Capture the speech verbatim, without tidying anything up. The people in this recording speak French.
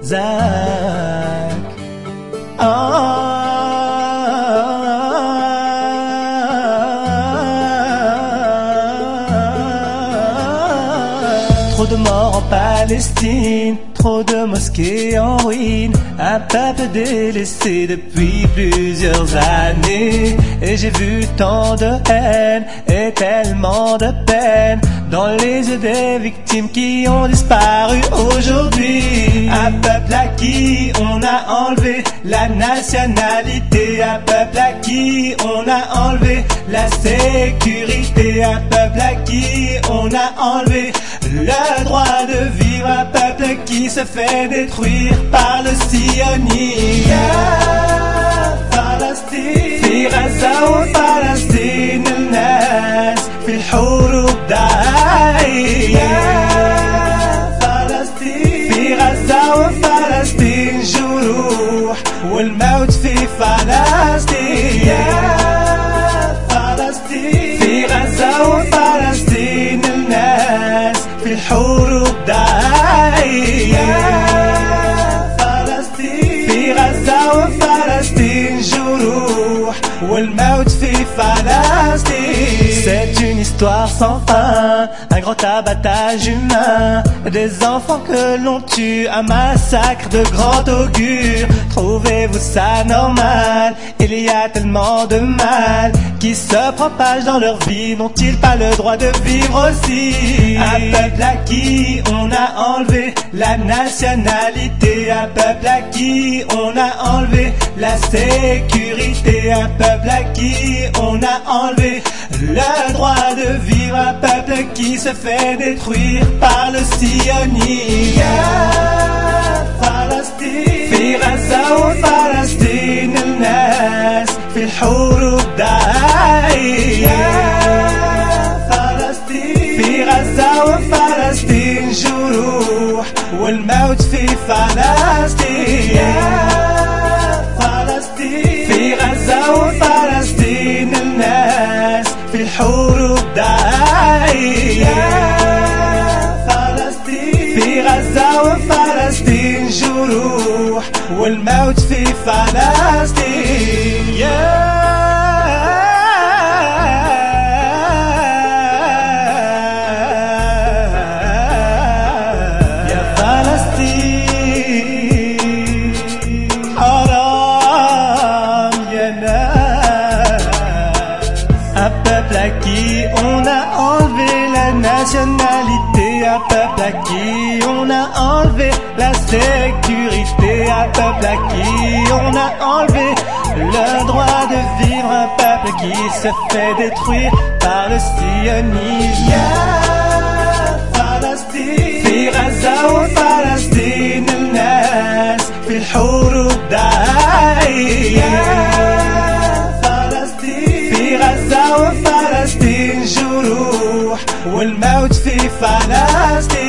زاك. آه Trop de morts en Palestine, trop de mosquées en ruine, un peuple délaissé depuis plusieurs années. Et j'ai vu tant de haine et tellement de peine dans les yeux des victimes qui ont disparu aujourd'hui. Un peuple à qui on a enlevé la nationalité, un peuple à qui on a enlevé la sécurité, un peuple à qui on a enlevé le droit de vivre, un peuple qui se fait détruire par le sionisme. فلسطين في غزة وفلسطين الناس في الحروب داعية. فلسطين في غزة وفلسطين جروح والموت في فلسطين. فلسطين في غزة وفلسطين الناس في الحروب داعية. فلسطين في غزة وفلسطين جروح والموت في فلسطين. C'est une histoire sans fin, un grand abattage humain, des enfants que l'on tue, un massacre de grand augure. Trouvez-vous ça normal? Il y a tellement de mal qui se propage dans leur vie, n'ont-ils pas le droit de vivre aussi? Un peuple à qui on a enlevé la nationalité, un peuple à qui on a enlevé la sécurité, un peuple à qui on a enlevé le droit de vivre, un peuple qui se fait détruire par le sionisme. فلسطين في غزة وفلسطين الناس في الحروب داعية. فلسطين في غزة وفلسطين جروح والموت في فلسطين. فلسطين في غزة وفلسطين الناس في الحروب داعية. فلسطين في غزة وفلسطين جروح والموت في فلسطين. يا فلسطين حرام يا ناس. Un peuple à qui on a enlevé la nationalité, un peuple à qui on a enlevé la sécurité, un peuple à qui on a enlevé le droit de vivre, un peuple qui se fait détruire par le sionisme. فلسطين في غزة وفلسطين الناس في الحروب داعية. فلسطين في غزة وفلسطين جروح والموت في فلسطين.